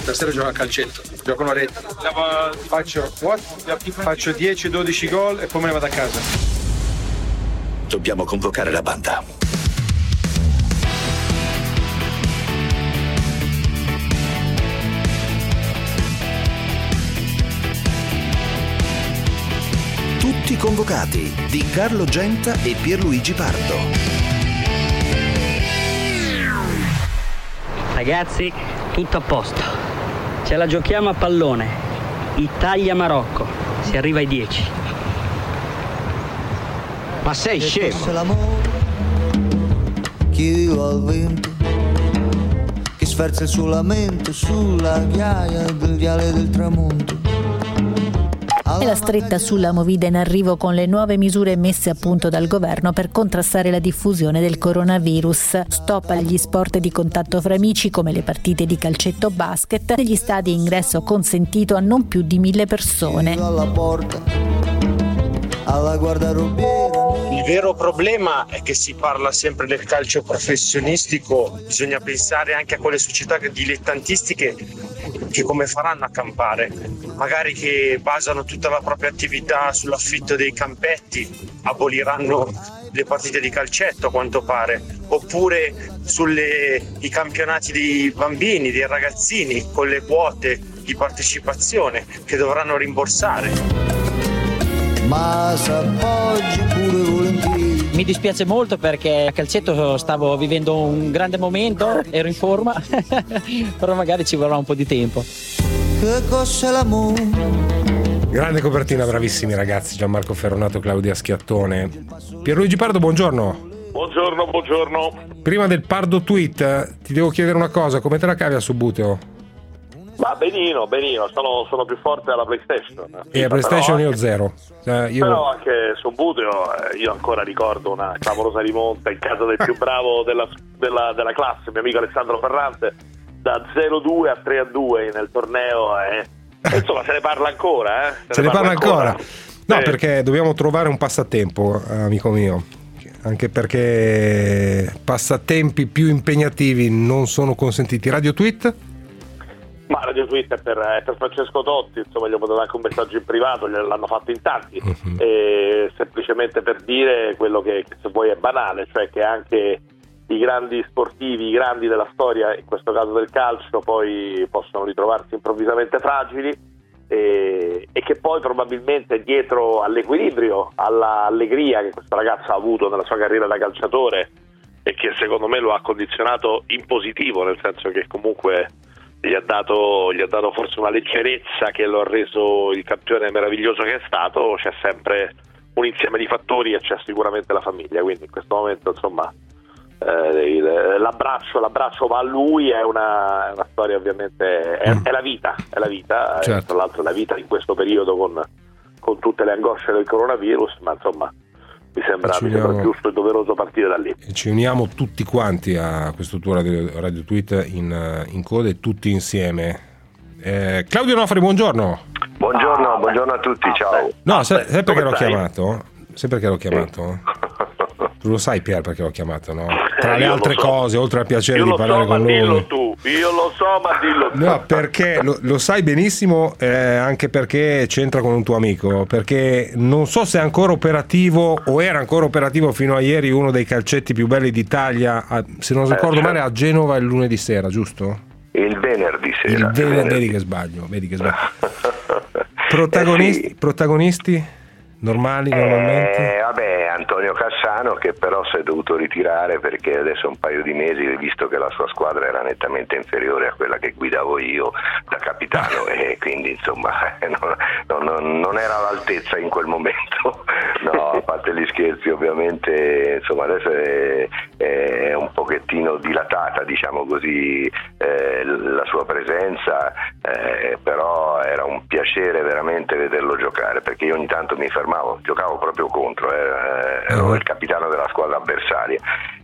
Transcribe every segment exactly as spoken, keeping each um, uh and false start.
Stasera gioco a calcetto, gioco una rete. Faccio what? Faccio dieci dodici gol e poi me ne vado a casa. Dobbiamo convocare la banda. Tutti convocati di Carlo Genta e Pierluigi Pardo. Ragazzi, tutto a posto. Ce la giochiamo a pallone. Italia-Marocco. Si arriva ai dieci. Ma sei scemo? L'amore che vivo al vento, che sferza il suo lamento sulla ghiaia del viale del tramonto. E la stretta sulla movida in arrivo con le nuove misure messe a punto dal governo per contrastare la diffusione del coronavirus. Stop agli sport di contatto fra amici come le partite di calcetto o basket. Negli stadi ingresso consentito a non più di mille persone. Alla porta, alla guardarobiera. Il vero problema è che si parla sempre del calcio professionistico, bisogna pensare anche a quelle società dilettantistiche che come faranno a campare, magari che basano tutta la propria attività sull'affitto dei campetti, aboliranno le partite di calcetto a quanto pare, oppure sui campionati dei bambini, dei ragazzini con le quote di partecipazione che dovranno rimborsare. Ma s'appoggi pure volentieri. Mi dispiace molto perché a calcetto stavo vivendo un grande momento, ero in forma, però magari ci vorrà un po' di tempo. Che cos'è l'amore? Grande copertina, bravissimi ragazzi, Gianmarco Ferronato, Claudia Schiattone. Pierluigi Pardo, buongiorno. Buongiorno, buongiorno. Prima del Pardo tweet ti devo chiedere una cosa, come te la cavi a Subbuteo? Ma benino, benino, sono, sono più forte alla PlayStation. E a PlayStation io zero. Eh, io... Però anche su Buteo eh, io ancora ricordo una clamorosa rimonta in casa del più bravo della, della, della classe, mio amico Alessandro Ferrante, da zero due a tre a due nel torneo. Eh. E insomma se ne parla ancora. Eh. Se, se ne, ne parla ancora? ancora. No, eh. perché dobbiamo trovare un passatempo, amico mio. Anche perché passatempi più impegnativi non sono consentiti. Radio Tweet? Ma Radio Twitter per, per Francesco Totti, insomma gli ho mandato anche un messaggio in privato, l'hanno fatto in tanti, uh-huh. e semplicemente per dire quello che, che se vuoi è banale, cioè che anche i grandi sportivi, i grandi della storia, in questo caso del calcio, poi possono ritrovarsi improvvisamente fragili e, e che poi probabilmente dietro all'equilibrio, all'allegria che questo ragazzo ha avuto nella sua carriera da calciatore e che secondo me lo ha condizionato in positivo, nel senso che comunque Gli ha, dato, gli ha dato forse una leggerezza che lo ha reso il campione meraviglioso che è stato. C'è sempre un insieme di fattori e c'è sicuramente la famiglia, quindi in questo momento insomma eh, il, l'abbraccio, l'abbraccio va a lui, è una, è una storia ovviamente, è, è la vita, è la vita, certo. E tra l'altro è la vita in questo periodo con, con tutte le angosce del coronavirus, ma insomma mi sembra, mi sembra giusto e doveroso partire da lì. E ci uniamo tutti quanti a questo tuo radio, radio tweet in, in coda e tutti insieme. Eh, Claudio Nofri, buongiorno. Buongiorno, ah, buongiorno a tutti, ah, ciao. No, sai, sai perché l'ho chiamato? Sai perché l'ho chiamato? Sì. Tu lo sai, Pier, perché l'ho chiamato, no? Tra le altre so. cose, oltre al piacere io di parlare so, con lui. Io lo so, ma dillo tu, io lo so, ma dillo tu. No, perché lo, lo sai benissimo, eh, anche perché c'entra con un tuo amico, perché non so se è ancora operativo o era ancora operativo fino a ieri uno dei calcetti più belli d'Italia, a, se non ricordo eh, male a Genova il lunedì sera, giusto? Il venerdì sera. Il venerdì, vedi che sbaglio, vedi che sbaglio. Protagonisti, eh sì. protagonisti? Normali, normalmente? Eh, vabbè, Antonio Cassano, che però si è dovuto ritirare perché adesso un paio di mesi, visto che la sua squadra era nettamente inferiore a quella che guidavo io da capitano, e quindi insomma non, non, non era all'altezza in quel momento. No, a parte gli scherzi, ovviamente insomma adesso è, è un pochettino dilatata, diciamo così, eh, la sua presenza, eh, però era un piacere veramente vederlo giocare, perché io ogni tanto mi fermavo, giocavo proprio contro, eh, ero il capitano della squadra avversaria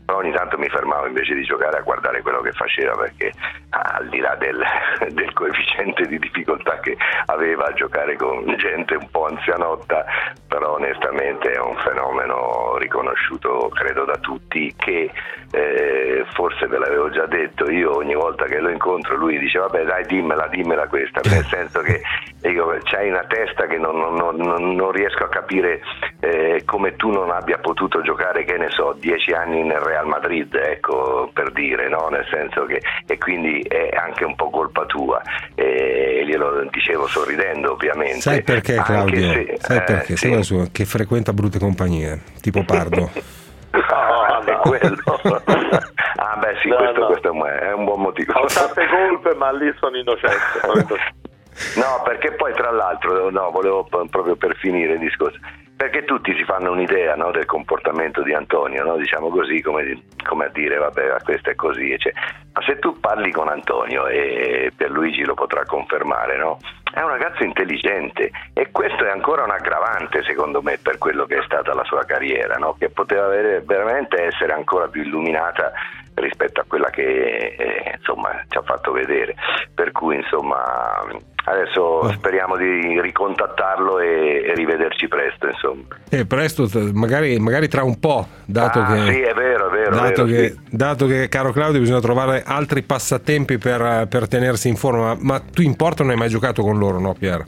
però ogni tanto mi fermavo invece di giocare a guardare quello che faceva, perché al di là del, del coefficiente di difficoltà che aveva a giocare con gente un po' anzianotta, però onestamente è un fenomeno riconosciuto credo da tutti, che eh, forse ve l'avevo già detto, io ogni volta che lo incontro lui dice vabbè dai dimmela, dimmela questa, nel senso che dico, c'hai una testa che non, non, non, non riesco a capire eh, come tu non abbia potuto giocare, che ne so, dieci anni nel Real Madrid, ecco, per dire, no? Nel senso che, e quindi è anche un po' colpa tua, e glielo dicevo sorridendo ovviamente. Sai perché, Claudio? Se, Sai eh, perché? sì. Sai su, che frequenta brutte compagnie, tipo Pardo. No, è quello. Ah beh sì, no, questo, no. questo è un- è un buon motivo. Ho tante colpe, ma lì sono innocente. sono innocente. No, perché poi tra l'altro, no, volevo p- proprio per finire il discorso, perché tutti si fanno un'idea, no, del comportamento di Antonio, no, diciamo così, come, come a dire vabbè questo è così, cioè. Ma se tu parli con Antonio, e Pierluigi lo potrà confermare, no, è un ragazzo intelligente, e questo è ancora un aggravante secondo me per quello che è stata la sua carriera, no, che poteva avere, veramente essere ancora più illuminata rispetto a quella che eh, insomma ci ha fatto vedere, per cui insomma adesso speriamo di ricontattarlo e, e rivederci presto, insomma. Eh, presto, t- magari, magari tra un po', dato Ah, che, sì, è vero, è vero, dato, è vero, che sì. dato che, caro Claudio, bisogna trovare altri passatempi per, per tenersi in forma. Ma tu in porto non hai mai giocato con loro, no, Pier?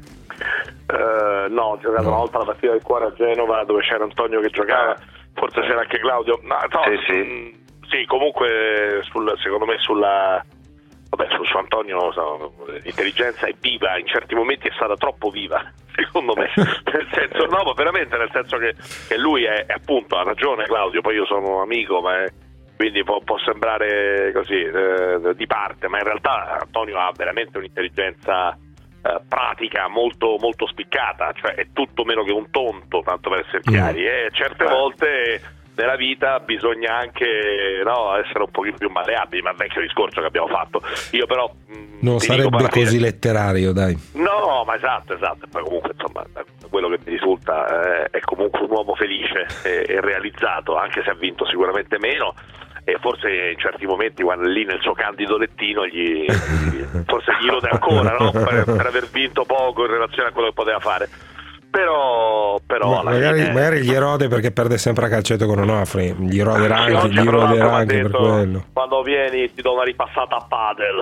Eh, no, ho giocato No. una volta la partita del cuore a Genova, dove c'era Antonio che giocava, forse c'era anche Claudio. No, no, Sì, sì. mh, sì, comunque sul, secondo me sulla vabbè su, su Antonio so, l'intelligenza è viva, in certi momenti è stata troppo viva, secondo me. Nel senso, no, ma veramente nel senso che, che lui è, è appunto, ha ragione Claudio, poi io sono amico, ma è, quindi può, può sembrare così eh, di parte, ma in realtà Antonio ha veramente un'intelligenza eh, pratica molto, molto spiccata, cioè è tutto meno che un tonto, tanto per essere chiari, e certe volte nella vita bisogna anche, no, essere un pochino più malleabili, ma il vecchio discorso che abbiamo fatto. Io però mh, Non ti sarebbe dico, alla fine- così letterario, dai. No, ma esatto, esatto. Poi comunque insomma quello che mi risulta eh, è comunque un uomo felice e, e realizzato, anche se ha vinto sicuramente meno, e forse in certi momenti quando è lì nel suo candido lettino gli, forse gli rode ancora, no? per, per aver vinto poco in relazione a quello che poteva fare. Però, però Ma alla magari, fine- magari gli erode perché perde sempre a calcetto con Onofri. Gli roderà Sì, anche, oggi gli tra l'altro roderà mi ha anche per detto, quello. quando vieni ti do una ripassata a padel.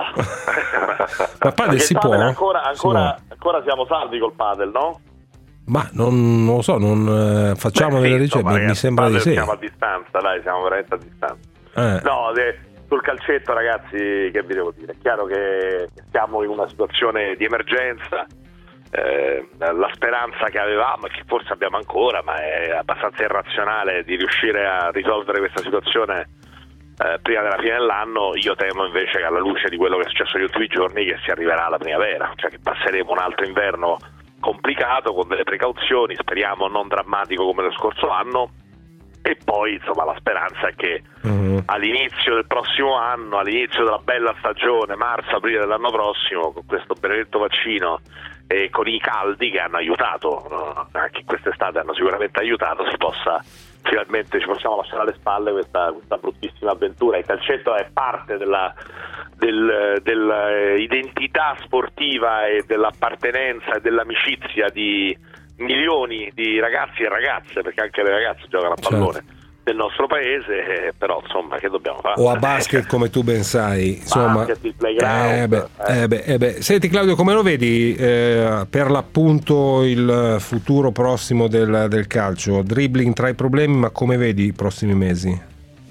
Ma padel Perché si il può? ancora, Si ancora, ancora siamo salvi col padel, no? Ma non, non lo so, non eh, facciamo Beh, sì, delle ricerche, insomma, mi ragazzi, sembra di padel sì. siamo a distanza, dai, siamo veramente a distanza. Eh. No, de- sul calcetto, ragazzi, che vi devo dire? È chiaro che siamo in una situazione di emergenza. Eh, la speranza che avevamo e che forse abbiamo ancora, ma è abbastanza irrazionale, di riuscire a risolvere questa situazione eh, prima della fine dell'anno. Io temo invece che alla luce di quello che è successo negli ultimi giorni che si arriverà alla primavera, cioè che passeremo un altro inverno complicato con delle precauzioni, speriamo non drammatico come lo scorso anno, e poi insomma la speranza è che Mhm. all'inizio del prossimo anno, all'inizio della bella stagione, marzo-aprile dell'anno prossimo, con questo benedetto vaccino e con i caldi che hanno aiutato, no? Anche quest'estate hanno sicuramente aiutato, si possa finalmente, ci possiamo lasciare alle spalle questa, questa bruttissima avventura. Il calcetto è parte della del, dell'identità sportiva e dell'appartenenza e dell'amicizia di milioni di ragazzi e ragazze, perché anche le ragazze giocano a pallone, Certo. del nostro paese, eh, però insomma che dobbiamo fare? O a basket, come tu ben sai, insomma. Basket, il playground, Eh beh, eh. eh beh, eh beh. Senti Claudio, come lo vedi eh, per l'appunto il futuro prossimo del, del calcio? Dribbling tra i problemi, ma come vedi i prossimi mesi?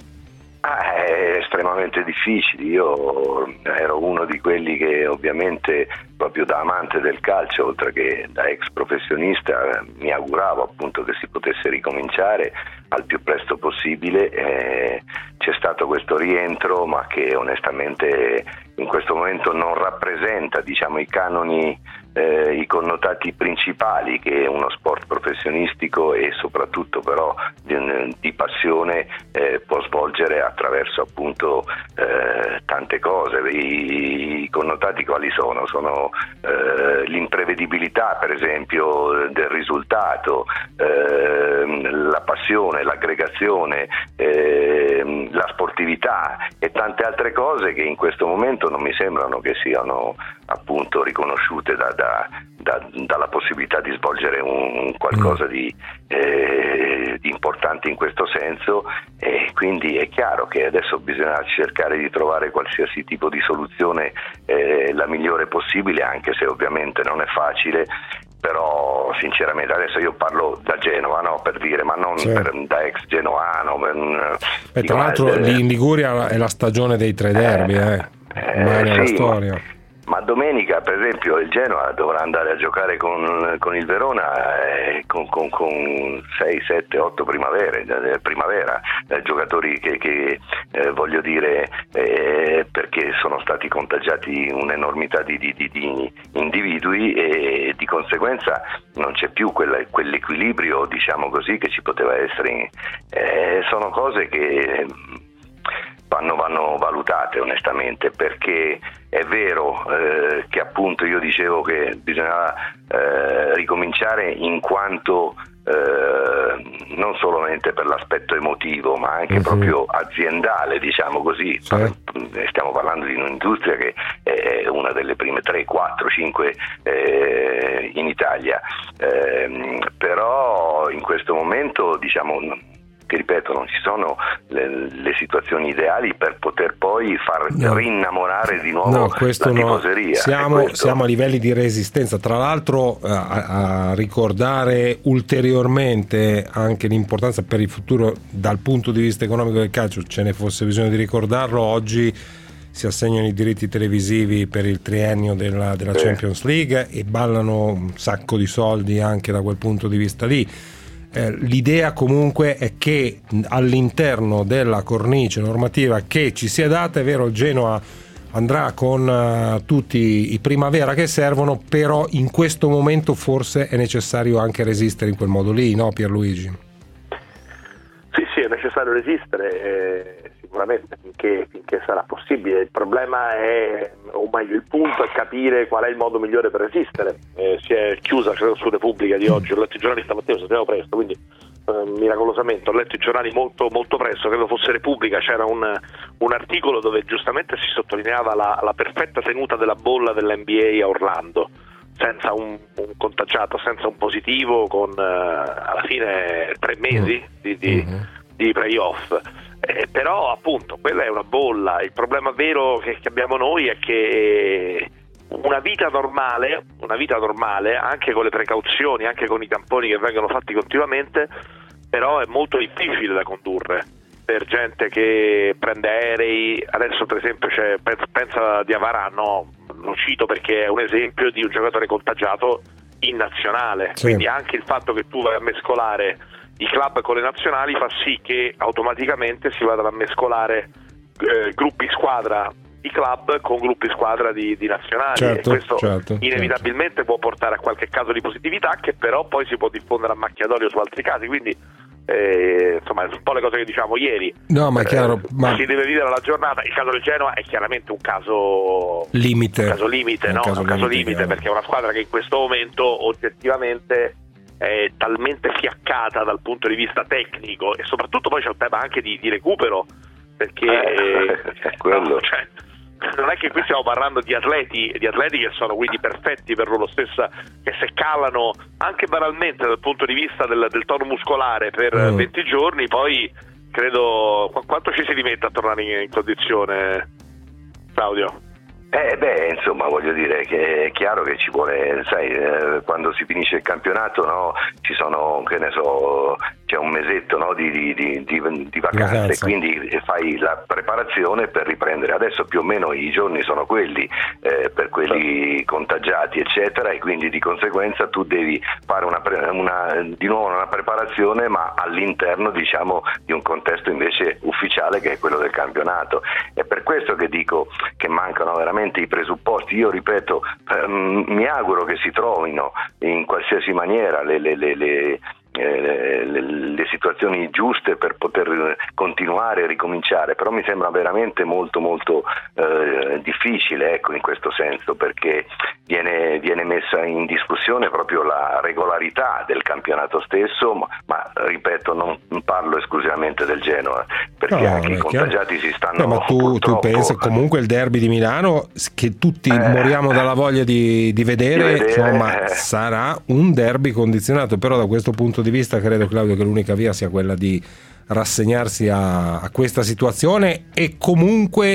Ah, è estremamente difficile. Io ero uno di quelli che ovviamente proprio da amante del calcio, oltre che da ex professionista, mi auguravo appunto che si potesse ricominciare al più presto possibile. Eh, c'è stato questo rientro, ma che onestamente in questo momento non rappresenta, diciamo, i canoni, eh, i connotati principali che uno sport professionistico e soprattutto però di, di passione eh, può svolgere attraverso appunto eh, tante cose. I, i connotati quali sono? Sono eh, l'imprevedibilità, per esempio, del risultato, eh, la passione, l'aggregazione, eh, la sportività e tante altre cose che in questo momento non mi sembrano che siano appunto riconosciute da, da, da, dalla possibilità di svolgere un qualcosa di, eh, di importante in questo senso, e quindi è chiaro che adesso bisogna cercare di trovare qualsiasi tipo di soluzione eh, la migliore possibile, anche se ovviamente non è facile. Però sinceramente adesso io parlo da Genova, no, per dire, ma non sì. per, da ex genoano. Per, Beh, tra l'altro lì in Liguria è la stagione dei tre derby, eh, eh, mai nella sì, storia. Ma, ma domenica per esempio il Genoa dovrà andare a giocare con, con il Verona eh, con, con, con sei, sette, otto primavere, eh, primavera, eh, giocatori che, che eh, voglio dire eh, perché sono stati contagiati un'enormità di, di, di, di individui, e di conseguenza non c'è più quella, quell'equilibrio, diciamo così, che ci poteva essere. Eh, sono cose che Vanno, vanno valutate onestamente, perché è vero eh, che appunto io dicevo che bisognava eh, ricominciare in quanto eh, non solamente per l'aspetto emotivo ma anche uh-huh. proprio aziendale, diciamo così. Sì. Stiamo parlando di un'industria che è una delle prime tre, quattro, cinque eh, in Italia, eh, però in questo momento diciamo che ripeto non ci sono le, le situazioni ideali per poter poi far no. rinnamorare di nuovo no, questo la no. tifoseria. Siamo, questo... siamo a livelli di resistenza, tra l'altro a, a ricordare ulteriormente anche l'importanza per il futuro dal punto di vista economico del calcio, ce ne fosse bisogno di ricordarlo. Oggi si assegnano i diritti televisivi per il triennio della, della sì. Champions League e ballano un sacco di soldi anche da quel punto di vista lì. Eh, l'idea comunque è che all'interno della cornice normativa che ci sia data, è vero, il Genoa andrà con uh, tutti i primavera che servono, però in questo momento forse è necessario anche resistere in quel modo lì, no Pierluigi? Sì, sì, è necessario resistere eh, sicuramente finché, finché sarà possibile. Il problema è, o meglio il punto è capire qual è il modo migliore per resistere. Eh, si è chiusa, credo, su Repubblica di oggi, ho letto i giornali stamattina, lo sapevo presto, quindi eh, miracolosamente ho letto i giornali molto, molto presto, credo fosse Repubblica, c'era un, un articolo dove giustamente si sottolineava la, la perfetta tenuta della bolla dell'N B A a Orlando, senza un, un contagiato, senza un positivo, con uh, alla fine tre mesi di, di, mm-hmm. di playoff. Eh, però appunto quella è una bolla. Il problema vero che, che abbiamo noi è che una vita normale, una vita normale, anche con le precauzioni, anche con i tamponi che vengono fatti continuamente, però è molto difficile da condurre per gente che prende aerei. Adesso per esempio c'è, pensa di Avarà, no? Lo cito perché è un esempio di un giocatore contagiato in nazionale, sì. Quindi anche il fatto che tu vai a mescolare i club con le nazionali fa sì che automaticamente si vadano a mescolare eh, gruppi squadra di club con gruppi squadra di, di nazionali, certo, e questo certo, inevitabilmente certo. può portare a qualche caso di positività che però poi si può diffondere a macchia d'olio su altri casi, quindi Eh, insomma un po' le cose che diciamo ieri. No, ma è chiaro, eh, ma... si deve vivere la giornata. Il caso del Genoa è chiaramente un caso limite, un caso limite, un no? caso un caso limite, limite perché è una squadra che in questo momento oggettivamente è talmente fiaccata dal punto di vista tecnico, e soprattutto poi c'è un tema anche di, di recupero, perché eh, quello. No, cioè, non è che qui stiamo parlando di atleti di atleti che sono quindi perfetti per loro stessa, che se calano anche banalmente dal punto di vista del, del tono muscolare per mm. venti giorni, poi credo qu- quanto ci si rimette a tornare in, in condizione, Claudio? Eh beh, insomma, voglio dire che è chiaro che ci vuole, sai, eh, quando si finisce il campionato, no, ci sono, che ne so, c'è un mesetto, no, di, di, di, di, di vacanze, quindi fai la preparazione per riprendere. Adesso più o meno i giorni sono quelli eh, per quelli contagiati, eccetera, e quindi di conseguenza tu devi fare una, una, di nuovo una preparazione, ma all'interno, diciamo, di un contesto invece ufficiale che è quello del campionato. È per questo che dico che mancano veramente i presupposti. Io ripeto, ehm, mi auguro che si trovino in qualsiasi maniera le, le, le, le eh, le, le situazioni giuste per poter continuare e ricominciare, però mi sembra veramente molto molto eh, difficile, ecco, in questo senso, perché viene, viene messa in discussione proprio la regolarità del campionato stesso, ma, ma ripeto, non parlo esclusivamente del Genoa, perché no, anche i contagiati chiaro. si stanno no, ma tu, purtroppo... tu pensi comunque il derby di Milano, che tutti eh, moriamo dalla voglia di, di, vedere, di vedere, insomma, eh. sarà un derby condizionato, però da questo punto di vista credo, Claudio, che l'unica via sia quella di rassegnarsi a, a questa situazione e comunque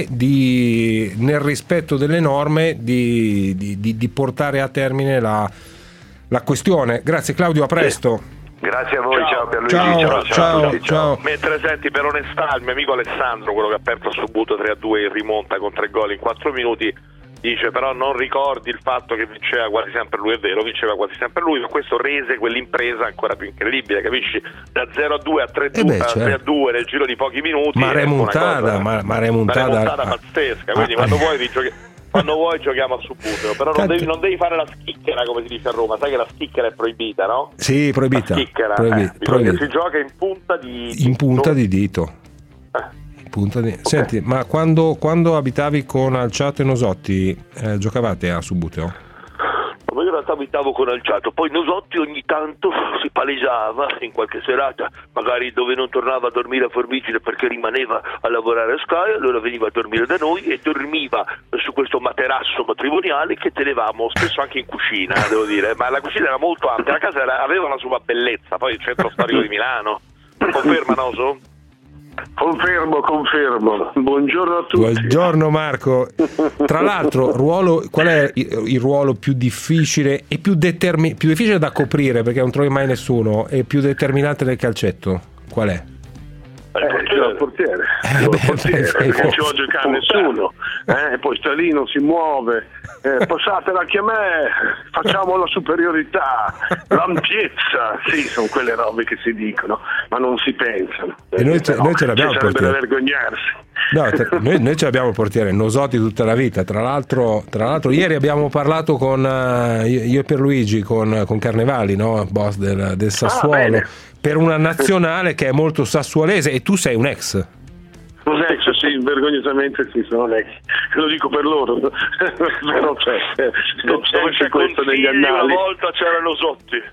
di, nel rispetto delle norme, di, di, di, di portare a termine la, la questione. Grazie Claudio, a presto. Grazie a voi, ciao, ciao Pierluigi, ciao, ciao, ciao, ciao, ciao. Mentre senti, per onestà, il mio amico Alessandro, quello che ha aperto subito tre a due in rimonta con tre gol in quattro minuti, dice però non ricordi il fatto che vinceva quasi sempre lui. È vero, vinceva quasi sempre lui, ma questo rese quell'impresa ancora più incredibile, capisci? Da zero a due a tre a due, eh beh, certo. tre a due nel giro di pochi minuti, ma remontata, ma, ma remontata, una remontata pazzesca, quindi ah, quando ah, vuoi rigiochi... quando vuoi giochiamo a subbuglio, però non devi, non devi fare la schicchera, come si dice a Roma, sai che la schicchera è proibita, no? Sì, proibita. La schicchera, Proibi- eh, proibita. Si gioca in punta di in punta di dito. Eh. Punta di... okay. Senti, ma quando, quando abitavi con Alciato e Nosotti eh, giocavate a Subbuteo? Ma in realtà abitavo con Alciato, poi Nosotti ogni tanto si palesava in qualche serata, magari dove non tornava a dormire a Formigine perché rimaneva a lavorare a Sky, allora veniva a dormire da noi e dormiva su questo materasso matrimoniale che tenevamo spesso anche in cucina, devo dire, ma la cucina era molto ampia, la casa era, aveva la sua bellezza, poi il centro storico di Milano. Conferma, Noso? Confermo, confermo. Buongiorno a tutti. Buongiorno Marco. Tra l'altro, ruolo, qual è il ruolo più difficile e più, determi- più difficile da coprire, perché non trovi mai nessuno, e più determinante del calcetto? Qual è? Eh, il portiere, eh, il portiere beh, perché non ci vuole giocare nessuno, eh, poi sta lì, non si muove, eh, passatela anche a me, facciamo la superiorità, l'ampiezza, sì, sono quelle robe che si dicono, ma non si pensano. E noi, ce, no, noi ce l'abbiamo il portiere. Da vergognarsi. No, te, noi, noi ce l'abbiamo il portiere, Nosotti tutta la vita. Tra l'altro, tra l'altro ieri abbiamo parlato con uh, io e Pierluigi con, con Carnevali, no? Boss del, del Sassuolo, ah, per una nazionale che è molto sassuolese, e tu sei un ex. Un ex, sì, vergognosamente sì, sono un ex. Lo dico per loro, però c'è, c'è, dove c'è questo negli annali. Una volta c'era Nosotti.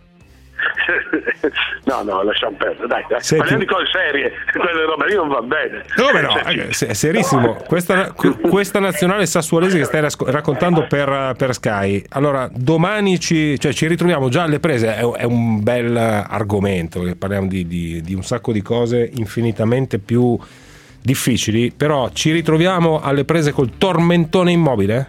No, no, lasciamo perdere, dai, dai. Parliamo di cose serie, quelle robe lì non va bene. Come no, è serissimo. Questa, questa nazionale sassuolese che stai raccontando per, per Sky. Allora, domani ci, cioè, ci ritroviamo già alle prese, è, è un bel argomento, perché parliamo di, di, di un sacco di cose infinitamente più difficili, però ci ritroviamo alle prese col tormentone Immobile?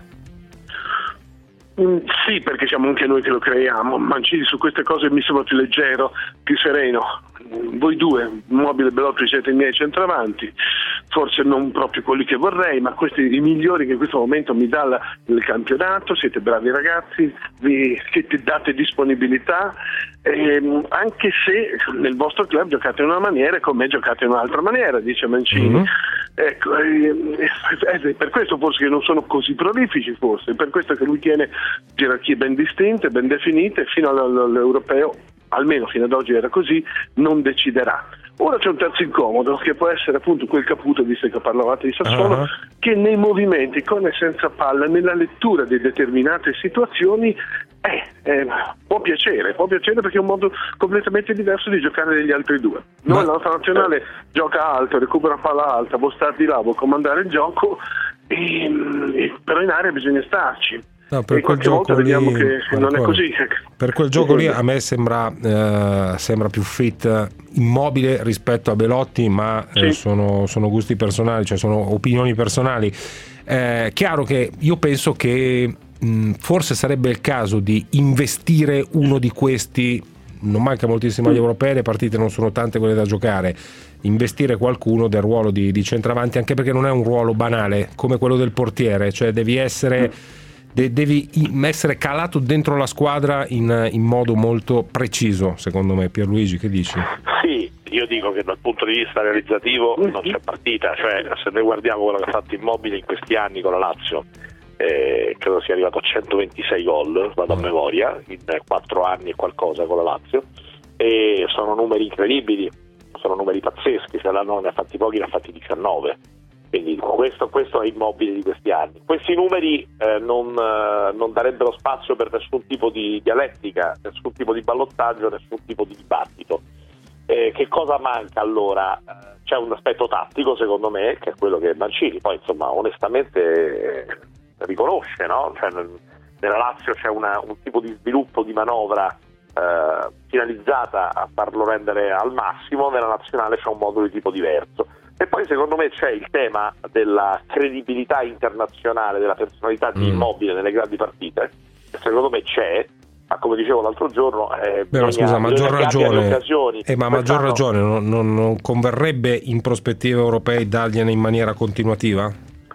Mm, sì, perché siamo anche noi che lo creiamo. Mancini su queste cose mi sembra più leggero, più sereno. Voi due, Immobile e Belotti, siete i miei centravanti, forse non proprio quelli che vorrei, ma questi i migliori che in questo momento mi dà la, il campionato. Siete bravi ragazzi, vi siete, date disponibilità, ehm, anche se nel vostro club giocate in una maniera e con me giocate in un'altra maniera, dice Mancini. Mm-hmm. Ecco, eh, eh, per questo forse che non sono così prolifici, forse per questo che lui tiene gerarchie ben distinte, ben definite, fino all'europeo, almeno fino ad oggi era così, non deciderà. Ora c'è un terzo incomodo che può essere appunto quel Caputo, visto che parlavate di Sassuolo, uh-huh. che nei movimenti con e senza palla, nella lettura di determinate situazioni eh, eh, può piacere, può piacere perché è un modo completamente diverso di giocare degli altri due. Noi, Ma... la nostra nazionale gioca alto, recupera palla alta, può star di là, può comandare il gioco, e, e, però in area bisogna starci. No, per quel gioco lì, vediamo che non è così. Per quel gioco lì a me sembra, eh, sembra più fit Immobile rispetto a Belotti, ma eh, sì. sono, sono gusti personali, cioè sono opinioni personali. È chiaro che io penso che mh, forse sarebbe il caso di investire uno di questi. Non manca moltissimo agli europei, le partite non sono tante quelle da giocare. Investire qualcuno del ruolo di, di centravanti, anche perché non è un ruolo banale come quello del portiere, cioè devi essere de- devi essere calato dentro la squadra in, in modo molto preciso, secondo me. Pierluigi, che dici? Sì, io dico che dal punto di vista realizzativo non c'è partita, cioè se noi guardiamo quello che ha fatto Immobile in questi anni con la Lazio, eh, credo sia arrivato a centoventisei gol, vado a memoria, in quattro anni e qualcosa con la Lazio, e sono numeri incredibili, sono numeri pazzeschi, se l'anno ne ha fatti pochi, ne ha fatti diciannove, quindi questo, questo è Immobile di questi anni. Questi numeri eh, non, eh, non darebbero spazio per nessun tipo di dialettica, nessun tipo di ballottaggio, nessun tipo di dibattito. Eh, che cosa manca allora? C'è un aspetto tattico, secondo me, che è quello che Mancini poi insomma onestamente eh, riconosce, no? Cioè, nella Lazio c'è una, un tipo di sviluppo di manovra eh, finalizzata a farlo rendere al massimo, nella nazionale c'è un modo di tipo diverso. E poi secondo me c'è il tema della credibilità internazionale, della personalità di Immobile nelle grandi partite, che secondo me c'è, ma come dicevo l'altro giorno eh, però bisogna, scusa, maggior ragione, eh, ma maggior Quest'anno... ragione non, non, non converrebbe in prospettive europee dargliene in maniera continuativa?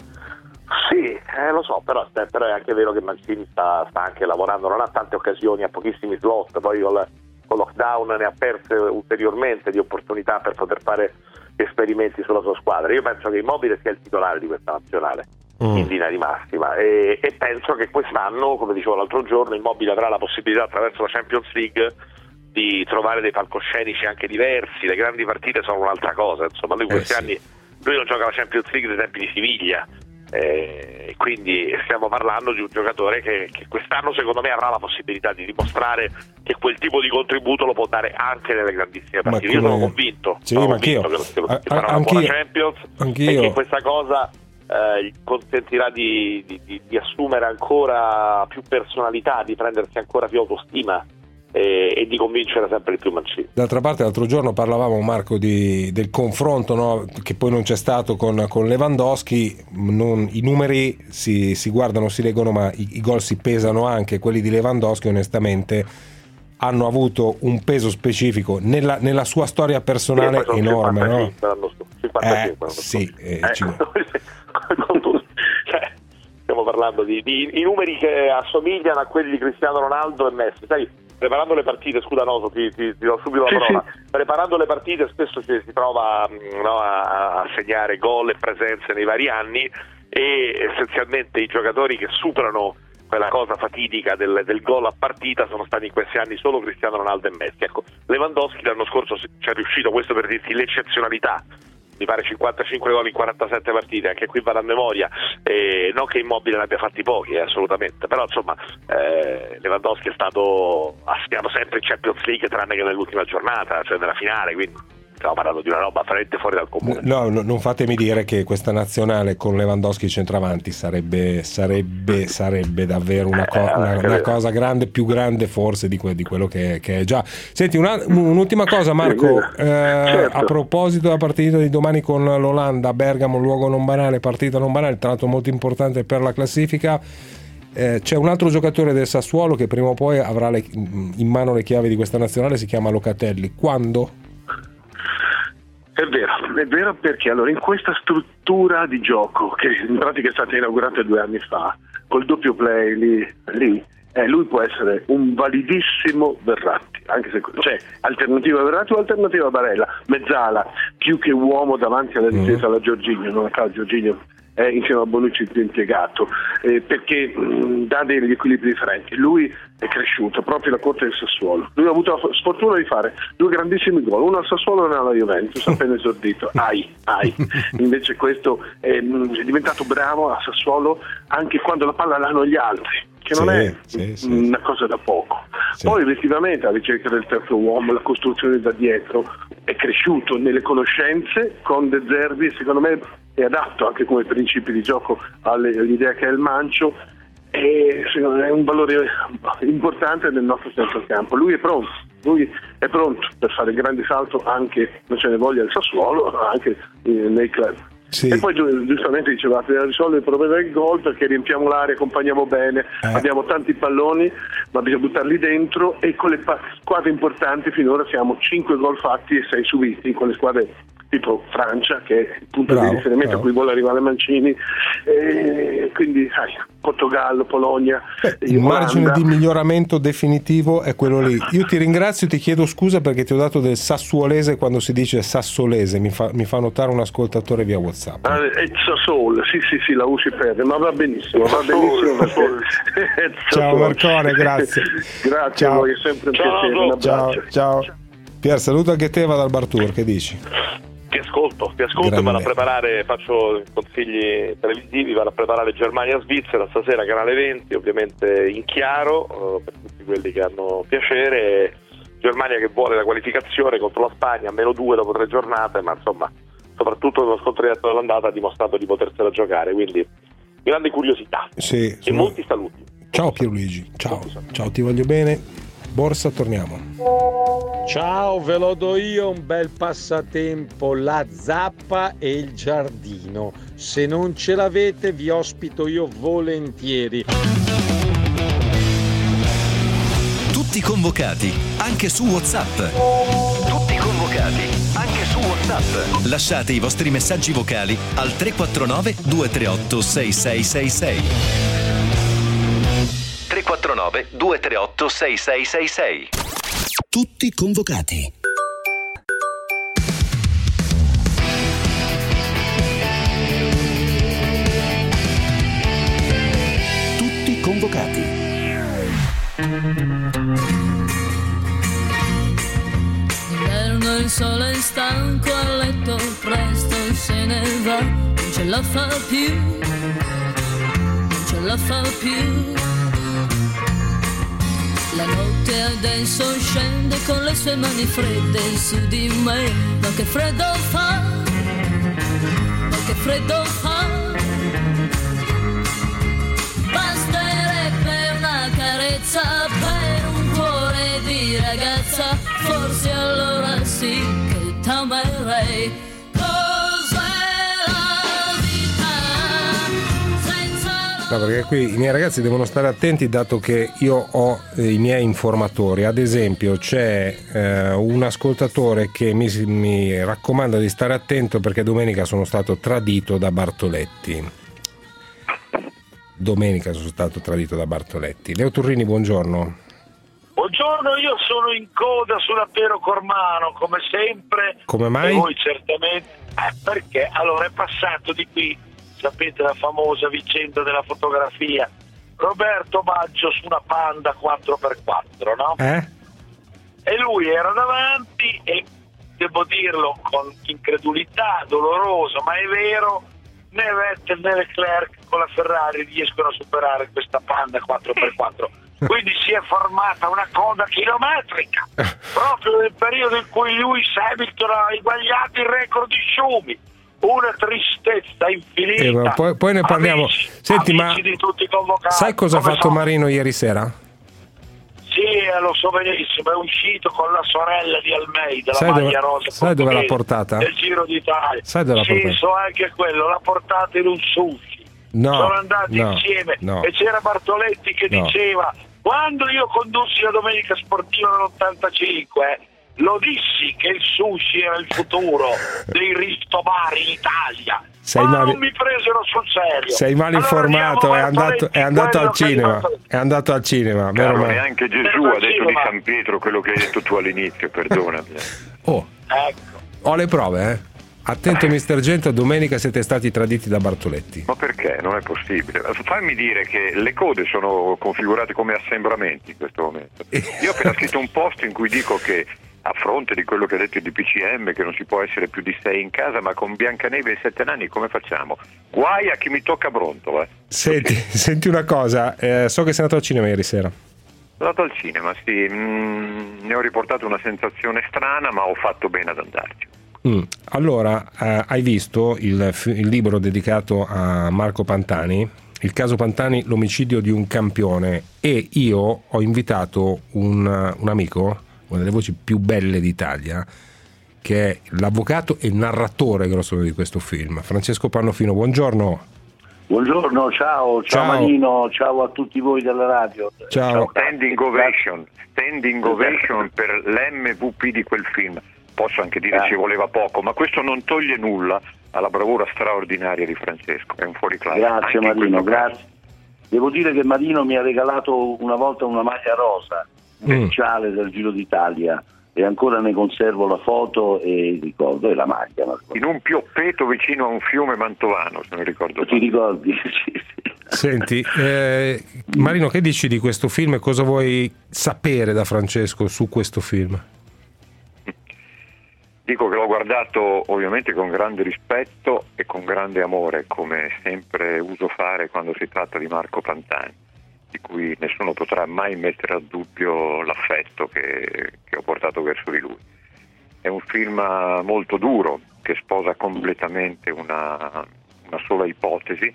Sì, eh, lo so, però, però è anche vero che Mancini sta, sta anche lavorando, non ha tante occasioni, ha pochissimi slot, poi con il lockdown ne ha perse ulteriormente di opportunità per poter fare esperimenti sulla sua squadra. Io penso che Immobile sia il titolare di questa nazionale mm. in linea di massima e, e penso che quest'anno, come dicevo l'altro giorno, Immobile avrà la possibilità attraverso la Champions League di trovare dei palcoscenici anche diversi. Le grandi partite sono un'altra cosa, insomma lui questi eh sì. anni lui non gioca la Champions League dei tempi di Siviglia, e quindi stiamo parlando di un giocatore che, che quest'anno secondo me avrà la possibilità di dimostrare che quel tipo di contributo lo può dare anche nelle grandissime partite. Io sono convinto, sì, sono ma convinto anch'io. che, lo, che A- farà una anch'io. buona Champions Anch'io. e che questa cosa eh, gli consentirà di, di, di, di assumere ancora più personalità, di prendersi ancora più autostima e, e di convincere sempre di più Mancini. D'altra parte l'altro giorno parlavamo, Marco, di, del confronto, no? Che poi non c'è stato con, con Lewandowski. Non, i numeri si, si guardano, si leggono, ma i, i gol si pesano anche. Quelli di Lewandowski onestamente hanno avuto un peso specifico nella, nella sua storia personale sì, enorme, no? cinquantacinque Eh, sì, eh, eh, ci... cioè, stiamo parlando di, di i numeri che assomigliano a quelli di Cristiano Ronaldo e Messi, sai. Preparando le partite, scusa Noso, ti, ti, ti do subito la sì, parola. Sì. Preparando le partite spesso ci si trova no, a, a segnare gol e presenze nei vari anni e essenzialmente i giocatori che superano quella cosa fatidica del, del gol a partita sono stati in questi anni solo Cristiano Ronaldo e Messi. Ecco, Lewandowski l'anno scorso ci è riuscito, questo per dirti l'eccezionalità. Mi pare cinquantacinque gol in quarantasette partite, anche qui vado a memoria, eh, non che Immobile ne abbia fatti pochi, eh, assolutamente, però insomma eh, Lewandowski è stato assegnato sempre in Champions League tranne che nell'ultima giornata, cioè nella finale, quindi stiamo parlando di una roba veramente fuori dal comune. No, no, non fatemi dire che questa nazionale con Lewandowski centravanti sarebbe sarebbe sarebbe davvero una, co- eh, una, una cosa grande, più grande forse di, que- di quello che, che è già. Senti, una, un'ultima cosa, Marco, eh, certo. A proposito della partita di domani con l'Olanda, Bergamo, luogo non banale, partita non banale, tra l'altro molto importante per la classifica. Eh, c'è un altro giocatore del Sassuolo che prima o poi avrà le, in mano le chiavi di questa nazionale, si chiama Locatelli. Quando? È vero, è vero perché allora in questa struttura di gioco che in pratica è stata inaugurata due anni fa, col doppio play lì, lì eh, lui può essere un validissimo Verratti, anche se cioè alternativa a Verratti o alternativa a Barella, mezzala, più che uomo davanti alla difesa alla Jorginho, non a caso Jorginho è insieme a Bonucci più impiegato, eh, perché mh, dà degli equilibri differenti. Lui è cresciuto proprio la corte del Sassuolo, lui ha avuto la sfortuna di fare due grandissimi gol, uno al Sassuolo e uno alla Juventus appena esordito, ai, ai. Invece questo è, mh, è diventato bravo a Sassuolo anche quando la palla l'hanno gli altri, che non sì, è sì, sì, una cosa da poco. Sì. Poi effettivamente la ricerca del terzo uomo, la costruzione da dietro, è cresciuto nelle conoscenze con De Zerbi, secondo me è adatto anche come principi di gioco alle, all'idea che è il Mancio, e secondo me è un valore importante nel nostro centrocampo. Lui è pronto, lui è pronto per fare il grande salto, anche non ce ne voglia il Sassuolo, anche nei club. Sì. E poi giustamente dicevate, risolve il problema del gol perché riempiamo l'area, accompagniamo bene, eh. abbiamo tanti palloni, ma bisogna buttarli dentro, e con le pa- squadre importanti finora siamo cinque gol fatti e sei subiti, con le squadre tipo Francia, che è il punto bravo, di riferimento bravo. a cui vuole arrivare Mancini, e quindi sai, Portogallo, Polonia. Beh, il margine di miglioramento definitivo è quello lì. Io ti ringrazio, ti chiedo scusa perché ti ho dato del sassuolese quando si dice sassolese, mi fa, mi fa notare un ascoltatore via WhatsApp. Ah, è Sassol, sì sì sì, la U si perde, ma va benissimo, va benissimo perché... Ciao Marcone, grazie. Grazie ciao. a voi, è sempre un ciao, piacere, un abbraccio. Ciao, ciao. Pier, saluto anche te, vado al bar tour, che dici? Ti ascolto, ti ascolto, Grande. vado a preparare, faccio consigli televisivi, vado a preparare Germania-Svizzera stasera, canale venti, ovviamente in chiaro, eh, per tutti quelli che hanno piacere. Germania che vuole la qualificazione contro la Spagna, meno due dopo tre giornate, ma insomma, soprattutto nello scontro diretto dell'andata ha dimostrato di potersela giocare, quindi grande curiosità. Sì, e sono... molti saluti. Ciao Pierluigi, ciao, ciao, ti voglio bene. Borsa, torniamo. Ciao, ve lo do io un bel passatempo, la zappa e il giardino. Se non ce l'avete vi ospito io volentieri. Tutti convocati, anche su WhatsApp. Tutti convocati, anche su WhatsApp. Lasciate i vostri messaggi vocali al tre quattro nove due tre otto sei sei sei sei. tre quattro nove due tre otto sei sei sei sei. Tutti convocati. Tutti convocati. D'inverno il sole è stanco a letto, presto se ne va, non ce la fa più, non ce la fa più. La notte adesso scende con le sue mani fredde su di me, ma che freddo fa, ma che freddo fa. Basterebbe una carezza per un cuore di ragazza, forse allora sì che t'amerei. No, perché qui i miei ragazzi devono stare attenti, dato che io ho eh, i miei informatori. Ad esempio c'è eh, un ascoltatore che mi, mi raccomanda di stare attento perché domenica sono stato tradito da Bartoletti. Domenica sono stato tradito da Bartoletti. Leo Turrini, buongiorno. Buongiorno, io sono in coda sull'Appero Cormano, come sempre. Come mai? E voi certamente. Eh, perché? Allora è passato di qui, sapete la famosa vicenda della fotografia, Roberto Baggio su una Panda quattro per quattro, no? Eh? E lui era davanti e, devo dirlo con incredulità, doloroso, ma è vero, né Vettel né Leclerc con la Ferrari riescono a superare questa Panda quattro per quattro. Quindi si è formata una coda chilometrica, proprio nel periodo in cui lui, Hamilton, ha eguagliato il record di Schumi. Una tristezza infinita. Eh, ma poi, poi ne parliamo. Amici, Senti, amici ma di tutti convocati, sai cosa ha come fatto so? Marino ieri sera? Sì, eh, lo so benissimo, è uscito con la sorella di Almeida, Sai la dove- maglia rosa sai dove l'ha portoghese portata? del Giro d'Italia. Sai dove l'ha sì, portata? so anche quello, l'ha portata in un sushi. No, Sono andati no, insieme no. e c'era Bartoletti che No. diceva: quando io condussi la domenica sportiva nell'ottantacinque, lo dissi che il sushi era il futuro dei ristobari in Italia. Sei ma male- non mi presero sul serio. Sei mal Allora informato, diamo è andato, Bartoletti è andato quello al che gli cinema. fa- È andato al cinema. meno Carlo, male. neanche Gesù ha detto di San Pietro quello che hai detto tu all'inizio, perdonami. Oh, Ecco. ho le prove, eh. Attento, mister Gento, domenica siete stati traditi da Bartoletti. Ma perché? Non è possibile. Fammi dire che le code sono configurate come assembramenti in questo momento. Io ho appena scritto un post in cui dico che, a fronte di quello che ha detto il D P C M, che non si può essere più di sei in casa, ma con Biancaneve e sette nani come facciamo? Guai a chi mi tocca Bronto, eh. Senti, senti una cosa, eh, so che sei andato al cinema ieri sera. Sono andato al cinema, sì, mm, ne ho riportato una sensazione strana, ma ho fatto bene ad andarci. Mm. Allora, eh, hai visto il, fi- il libro dedicato a Marco Pantani, il caso Pantani, l'omicidio di un campione, e io ho invitato un, un amico, una delle voci più belle d'Italia, che è l'avvocato e il narratore grosso di questo film, Francesco Pannofino. Buongiorno. Buongiorno, ciao, ciao, Ciao. Marino, ciao a tutti voi della radio. Ciao. Standing ovation, standing ovation per l'M V P di quel film. Posso anche dire ci voleva poco, ma questo non toglie nulla alla bravura straordinaria di Francesco, è un fuoriclasse. Grazie anche in Marino, questo caso. grazie. Devo dire che Marino mi ha regalato una volta una maglia rosa speciale del Giro d'Italia e ancora ne conservo la foto e il ricordo e la maglia. In un pioppeto vicino a un fiume mantovano, se non ricordo Ti ricordi? Sì, sì. Senti, eh, Marino, che dici di questo film e cosa vuoi sapere da Francesco su questo film? guardato ovviamente con grande rispetto e con grande amore, come sempre uso fare quando si tratta di Marco Pantani, di cui nessuno potrà mai mettere a dubbio l'affetto che, che ho portato verso di lui. È un film molto duro, che sposa completamente una, una sola ipotesi,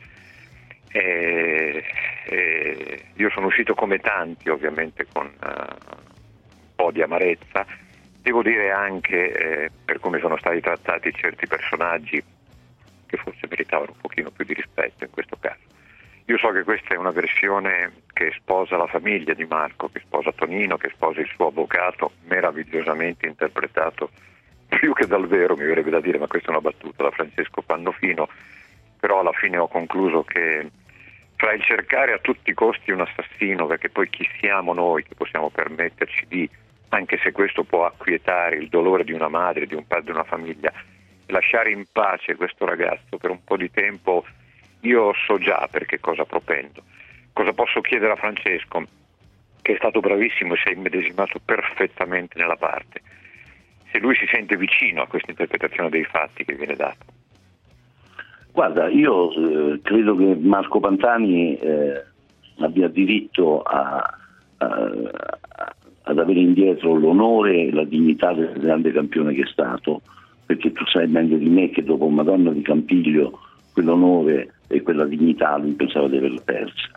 e, e io sono uscito come tanti, ovviamente con uh, un po' di amarezza. Devo dire anche, eh, per come sono stati trattati certi personaggi, che forse meritavano un pochino più di rispetto in questo caso. Io so che questa è una versione che sposa la famiglia di Marco, che sposa Tonino, che sposa il suo avvocato, meravigliosamente interpretato, più che dal vero, mi verrebbe da dire, ma questa è una battuta, da Francesco Pannofino. Però alla fine ho concluso che fra il cercare a tutti i costi un assassino, perché poi chi siamo noi che possiamo permetterci di, anche se questo può acquietare il dolore di una madre, di un padre, di una famiglia, lasciare in pace questo ragazzo per un po' di tempo, io so già perché cosa propendo. Cosa posso chiedere a Francesco, che è stato bravissimo e si è immedesimato perfettamente nella parte, se lui si sente vicino a questa interpretazione dei fatti che viene data. Guarda, io eh, credo che Marco Pantani eh, abbia diritto a, a, ad avere indietro l'onore e la dignità del grande campione che è stato, perché tu sai meglio di me che dopo Madonna di Campiglio quell'onore e quella dignità lui pensava di averla persa.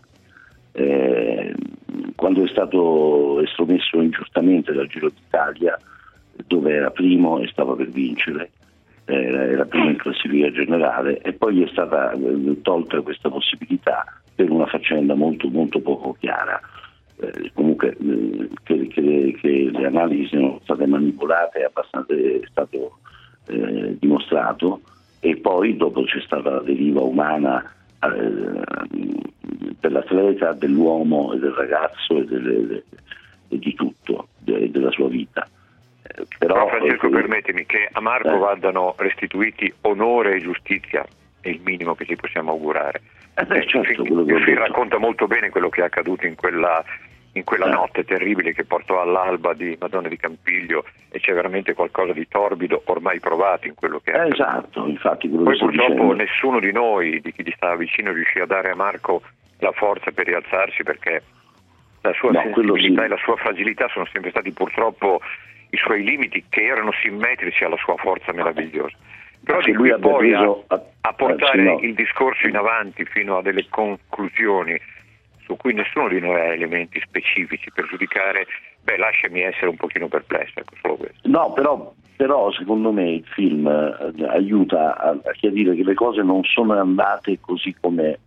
Eh, quando è stato estromesso ingiustamente dal Giro d'Italia, dove era primo e stava per vincere, era, era primo in classifica generale, e poi gli è stata eh, tolta questa possibilità per una faccenda molto molto poco chiara. Eh, comunque eh, che, che, che le analisi siano state manipolate è abbastanza è stato eh, dimostrato, e poi dopo c'è stata la deriva umana eh, dell'atleta, dell'uomo e del ragazzo e, delle, e di tutto, de, della sua vita. Eh, però, però Francesco eh, permettimi che a Marco eh. vadano restituiti onore e giustizia, è il minimo che ci possiamo augurare. Eh beh, certo, il film, il film racconta molto bene quello che è accaduto in quella in quella eh. notte terribile che portò all'alba di Madonna di Campiglio, e c'è veramente qualcosa di torbido ormai provato in quello che è. Eh, esatto, infatti quello poi che purtroppo dicendo. nessuno di noi, di chi gli stava vicino, riuscì a dare a Marco la forza per rialzarsi, perché la sua no, sensibilità sì. e la sua fragilità sono sempre stati purtroppo i suoi limiti, che erano simmetrici alla sua forza meravigliosa. Però di qui poi a, a portare eh, sì, no. il discorso in avanti fino a delle conclusioni su cui nessuno di noi ha elementi specifici per giudicare, beh, lasciami essere un pochino perplesso, ecco, solo questo. No, però, però secondo me il film eh, aiuta a, a chiarire che le cose non sono andate così come,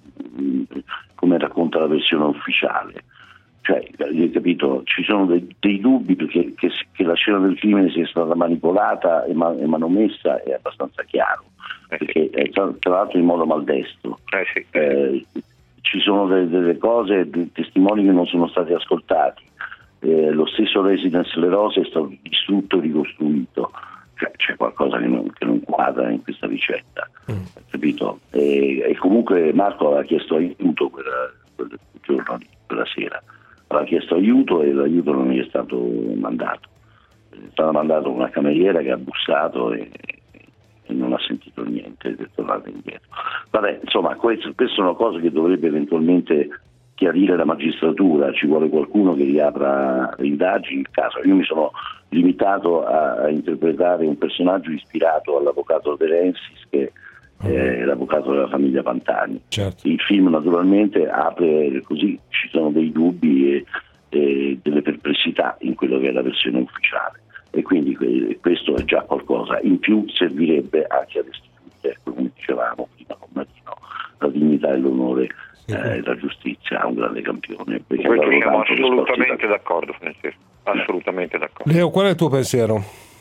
come racconta la versione ufficiale. Cioè, hai capito, ci sono dei, dei dubbi perché che, che la scena del crimine sia stata manipolata e, man, e manomessa è abbastanza chiaro, eh perché sì. è tra, tra l'altro in modo maldestro. Eh sì. eh, ci sono delle, delle cose, dei testimoni che non sono stati ascoltati, eh, lo stesso Residence Le Rose è stato distrutto e ricostruito, cioè, c'è qualcosa che non, che non quadra in questa vicenda, mm. capito? E, e comunque Marco aveva chiesto aiuto quella, quel giorno, quella sera, aveva chiesto aiuto e l'aiuto non gli è stato mandato, è stata mandata una cameriera che ha bussato e e non ha sentito niente ed è tornato indietro. Vabbè, insomma, queste, queste sono cose che dovrebbe eventualmente chiarire la magistratura, ci vuole qualcuno che riapra le indagini, il caso. Io mi sono limitato a, a interpretare un personaggio ispirato all'avvocato De Rensis, che è l'avvocato della famiglia Pantani. Certo. Il film naturalmente apre così, ci sono dei dubbi e, e delle perplessità in quello che è la versione ufficiale. E quindi questo è già qualcosa. In più servirebbe anche a restituire, come dicevamo prima con Marino, la dignità e l'onore sì. eh, e la giustizia a un grande campione. Questo siamo assolutamente d'accordo, Francesco, assolutamente d'accordo. Leo, qual è il tuo pensiero?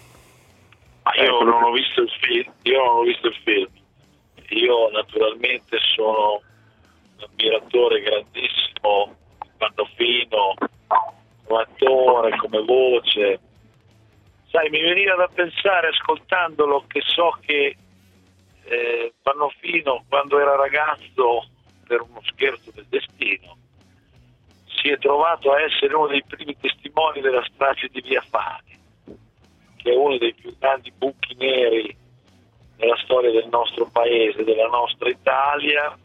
Ah, io non ho visto il film, io non ho visto il film. Io naturalmente sono un ammiratore grandissimo di Pannofino come attore, come voce. Sai, mi veniva da pensare ascoltandolo che so che eh, Pannofino quando era ragazzo, per uno scherzo del destino, si è trovato a essere uno dei primi testimoni della strage di Via Fani, che è uno dei più grandi buchi neri nella storia del nostro paese, della nostra Italia.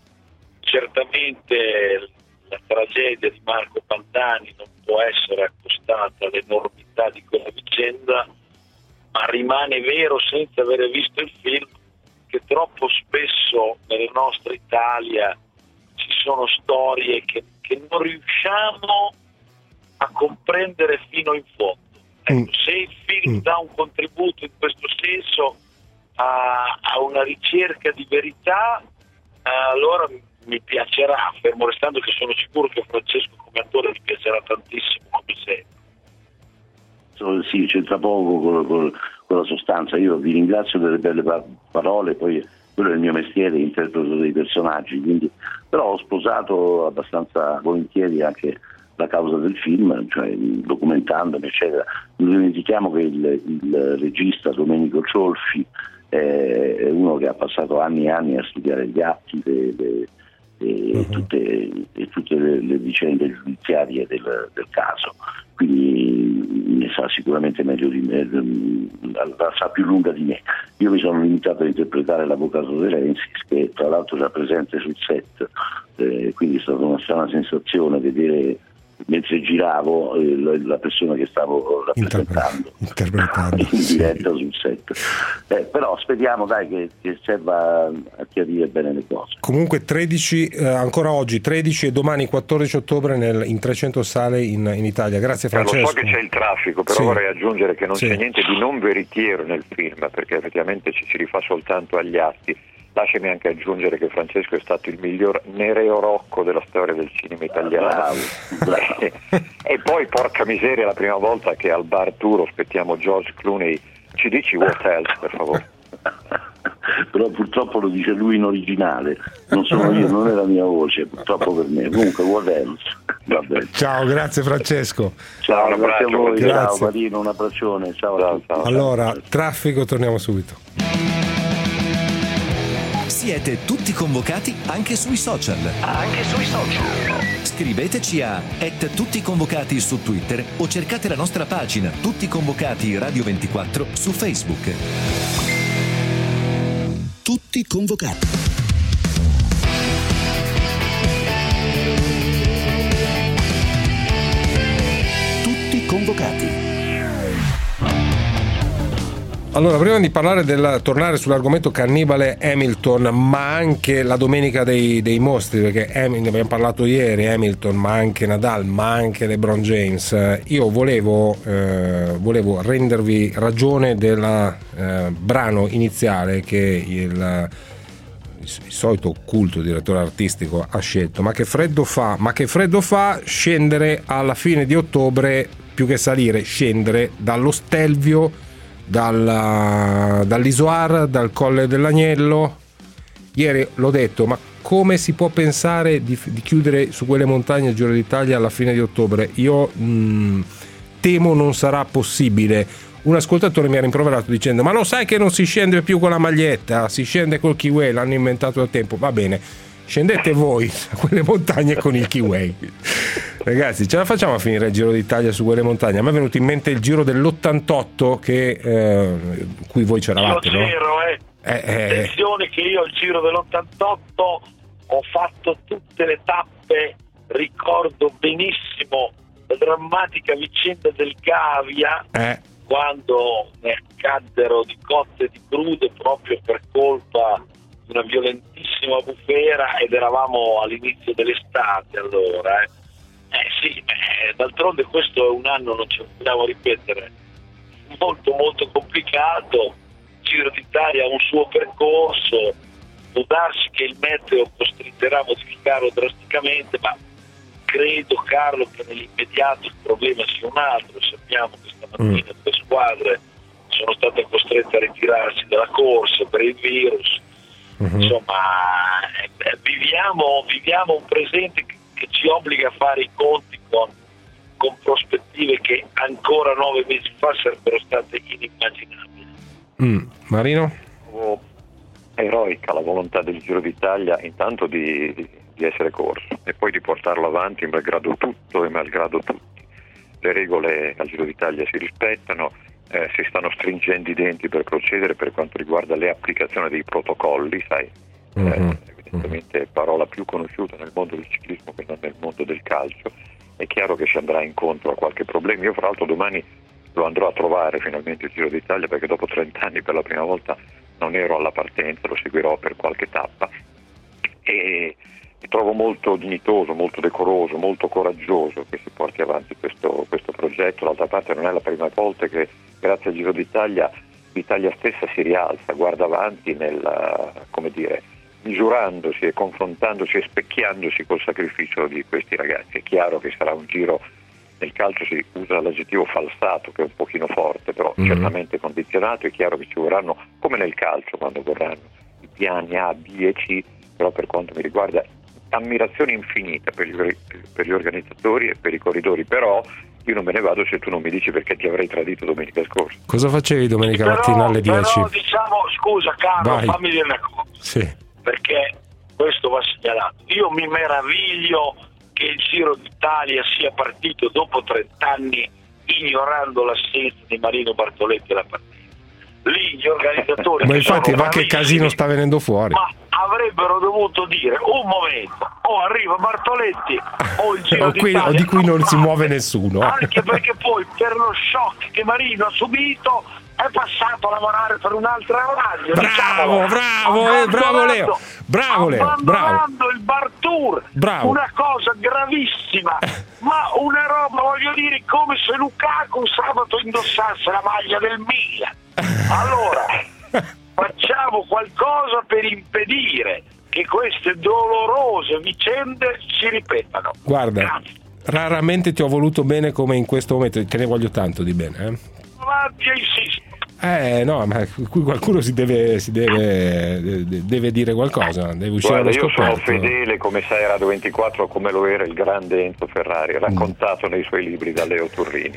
Certamente la tragedia di Marco Pantani non può essere accostata all'enormità di quella vicenda, ma rimane vero, senza avere visto il film, che troppo spesso nella nostra Italia ci sono storie che, che non riusciamo a comprendere fino in fondo. Ecco, mm. Se il film mm. dà un contributo in questo senso a, a una ricerca di verità, allora mi piacerà, fermo restando che sono sicuro che Francesco come attore mi piacerà tantissimo come sempre. Sì, c'entra poco con, con, con la sostanza. Io vi ringrazio delle belle parole, poi quello è il mio mestiere, interpreto dei personaggi, quindi, però ho sposato abbastanza volentieri anche la causa del film, cioè documentandomi eccetera. Non dimentichiamo che il, il regista Domenico Ciolfi è uno che ha passato anni e anni a studiare gli atti de, de, de, uh-huh. tutte, e tutte le, le vicende giudiziarie del, del caso, quindi ne sa sicuramente meglio di me, la, la sa più lunga di me. Io mi sono limitato a interpretare l'avvocato De Rensis, che tra l'altro era presente sul set, eh, quindi è stata una strana sensazione vedere mentre giravo eh, la persona che stavo rappresentando interpretando in diretta sul set, eh, però speriamo dai che, che serva a chiarire bene le cose. Comunque tredici eh, ancora oggi tredici e domani quattordici ottobre nel, in trecento sale in, in Italia. Grazie Francesco. Eh, lo so che c'è il traffico, però sì. vorrei aggiungere che non sì. c'è niente di non veritiero nel film, perché effettivamente ci si rifà soltanto agli atti. Lasciami anche aggiungere che Francesco è stato il miglior Nereo Rocco della storia del cinema italiano. Bravo, bravo. e, e poi porca miseria, la prima volta che al bar tour aspettiamo George Clooney, ci dici what else per favore? Però purtroppo lo dice lui in originale, non sono io, non è la mia voce, purtroppo per me. Comunque what else? Va bene. Ciao, grazie Francesco. Ciao, ciao grazie a voi, grazie. ciao Marino, un abbraccione, ciao, ciao a tutti. Ciao. Allora, traffico, torniamo subito. Siete tutti convocati anche sui social. Anche sui social. Scriveteci a at tutti convocati su Twitter o cercate la nostra pagina Tutti Convocati Radio ventiquattro su Facebook. Tutti convocati. Tutti convocati. Allora, prima di parlare del tornare sull'argomento cannibale Hamilton, ma anche la domenica dei, dei mostri, perché Ham, ne abbiamo parlato ieri, Hamilton, ma anche Nadal, ma anche LeBron James, io volevo, eh, volevo rendervi ragione del eh, brano iniziale che il, il solito culto direttore artistico ha scelto. Ma che freddo fa, ma che freddo fa scendere alla fine di ottobre, più che salire, scendere dallo Stelvio, Dalla, dall'Isoar, dal Colle dell'Agnello. Ieri l'ho detto, ma come si può pensare di, di chiudere su quelle montagne il Giro d'Italia alla fine di ottobre? Io mh, temo non sarà possibile. Un ascoltatore mi ha rimproverato dicendo: ma lo sai che non si scende più con la maglietta, si scende col Kiway, l'hanno inventato da tempo. Va bene, scendete voi a quelle montagne con il Kiway. Ragazzi, ce la facciamo a finire il Giro d'Italia su quelle montagne? A me è venuto in mente il Giro dell'ottantotto, che eh, cui voi c'eravate, io no? C'ero, eh. Eh, eh. Attenzione che io al Giro dell'ottantotto ho fatto tutte le tappe, ricordo benissimo la drammatica vicenda del Gavia, eh. quando ne accaddero di cotte e di crude proprio per colpa di una violentissima bufera, ed eravamo all'inizio dell'estate allora, eh. Eh sì, eh, d'altronde questo è un anno, non ci vogliamo ripetere, molto molto complicato. Giro d'Italia ha un suo percorso, può darsi che il meteo costringerà a modificarlo drasticamente, ma credo, Carlo, che nell'immediato il problema sia un altro. Sappiamo che stamattina mm. due squadre sono state costrette a ritirarsi dalla corsa per il virus. Mm-hmm. Insomma, eh, viviamo, viviamo un presente che che ci obbliga a fare i conti con, con prospettive che ancora nove mesi fa sarebbero state inimmaginabili. Mm. Marino? Oh, eroica la volontà del Giro d'Italia intanto di, di essere corso e poi di portarlo avanti malgrado tutto e malgrado tutti. Le regole al Giro d'Italia si rispettano, eh, si stanno stringendo i denti per procedere per quanto riguarda le applicazioni dei protocolli, sai, mm-hmm. eh, evidentemente parola più conosciuta nel mondo del ciclismo che non nel mondo del calcio. È chiaro che si andrà incontro a qualche problema. Io fra l'altro domani lo andrò a trovare finalmente il Giro d'Italia, perché dopo trenta anni per la prima volta non ero alla partenza, lo seguirò per qualche tappa e, e trovo molto dignitoso, molto decoroso, molto coraggioso che si porti avanti questo, questo progetto. D'altra parte non è la prima volta che grazie al Giro d'Italia l'Italia stessa si rialza, guarda avanti nel, come dire, misurandosi e confrontandosi e specchiandosi col sacrificio di questi ragazzi. È chiaro che sarà un giro, nel calcio si usa l'aggettivo falsato, che è un pochino forte, però mm-hmm. certamente condizionato. È chiaro che ci vorranno, come nel calcio, quando vorranno i piani A, B e C, però per quanto mi riguarda ammirazione infinita per gli, per gli organizzatori e per i corridori, però io non me ne vado se tu non mi dici perché ti avrei tradito domenica scorsa. Cosa facevi domenica però, mattina alle dieci? Però diciamo, scusa Carlo, Vai. fammi dire una cosa. Sì. Perché questo va segnalato. Io mi meraviglio che il Giro d'Italia sia partito dopo trent'anni ignorando l'assenza di Marino Bartoletti alla partita. Lì gli organizzatori ma infatti sono va che casino sta venendo fuori, ma avrebbero dovuto dire un momento, o arriva Bartoletti o il Giro o qui, d'Italia, o di cui non si fate. muove nessuno, Anche perché poi per lo shock che Marino ha subito è passato a lavorare per un'altra radio. Bravo, diciamolo. bravo, eh, bravo Leo, bravo Leo, bravo. Abbandonando il bar tour, bravo. Una cosa gravissima, ma una roba, voglio dire, come se Lukaku sabato indossasse la maglia del Milan. Allora, facciamo qualcosa per impedire che queste dolorose vicende si ripetano. Guarda, Grazie. Raramente ti ho voluto bene come in questo momento, te ne voglio tanto di bene, eh? Avanti e insisto. Eh no, ma qui qualcuno si deve, si deve, deve dire qualcosa, deve uscire Guarda, allo io sono scoperto. fedele, come sai, a Radio ventiquattro, come lo era il grande Enzo Ferrari, raccontato mm. nei suoi libri da Leo Turrini.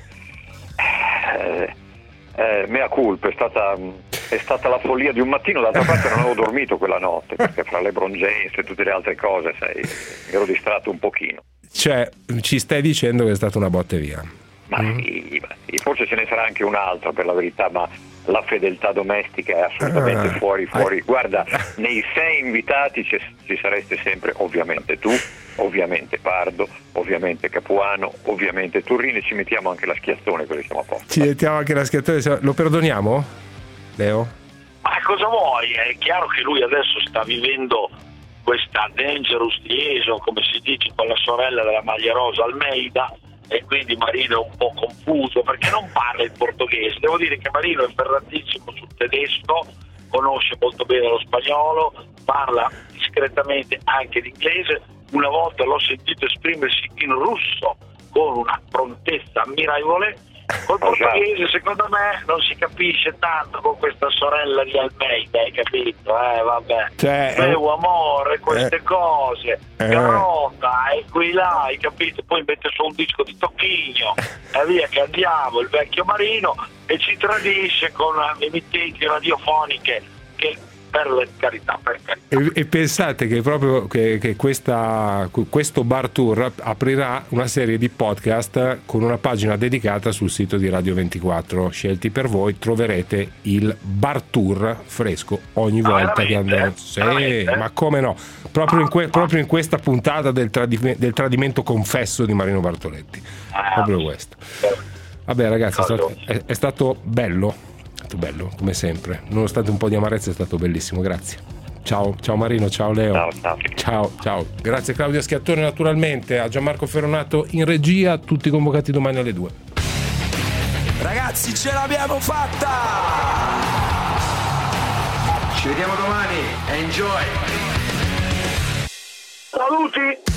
Eh, eh, mea culpa, è stata, è stata la follia di un mattino. D'altra parte non avevo dormito quella notte, perché fra LeBron James e tutte le altre cose, sai, mi ero distratto un pochino. Cioè, ci stai dicendo che è stata una botte via? Ma mm. sì, ma sì, forse ce ne sarà anche un'altra per la verità, ma la fedeltà domestica è assolutamente ah, fuori fuori. ah, Guarda, nei sei invitati ci, ci sareste sempre ovviamente tu, ovviamente Pardo, ovviamente Capuano, ovviamente Turrini, ci mettiamo anche la Schiattone, così siamo a posto. Ci mettiamo anche la Schiattone, lo perdoniamo, Leo? Ma cosa vuoi? È chiaro che lui adesso sta vivendo questa dangerous liaison, come si dice, con la sorella della maglia rosa Almeida, e quindi Marino è un po' confuso perché non parla il portoghese. Devo dire che Marino è ferratissimo sul tedesco, conosce molto bene lo spagnolo, parla discretamente anche l'inglese. Una volta l'ho sentito esprimersi in russo con una prontezza ammirevole. Col portoghese secondo me non si capisce tanto con questa sorella di Almeida, hai capito? Eh vabbè, cioè, meu amore, queste eh, cose, eh. Garota, e qui là, hai capito? Poi mette su un disco di Tocchigno e via che andiamo, il vecchio Marino, e ci tradisce con emittenti radiofoniche che per la carità, per carità. E, e pensate che proprio che, che questa, questo bar tour aprirà una serie di podcast con una pagina dedicata sul sito di Radio ventiquattro, scelti per voi. Troverete il bar tour fresco ogni ah, volta che andremo. Sì, ma come no, proprio in, que, proprio in questa puntata del, tradime, del tradimento confesso di Marino Bartoletti, ah, proprio questo. Vabbè ragazzi, è stato, è, è stato bello bello come sempre, nonostante un po' di amarezza. È stato bellissimo, grazie. Ciao, ciao Marino, ciao Leo. Ciao, ciao. Ciao, ciao. Grazie Claudia Schiattone naturalmente, a Gianmarco Ferronato in regia, tutti convocati domani alle due. Ragazzi, ce l'abbiamo fatta! Ci vediamo domani, enjoy! Saluti!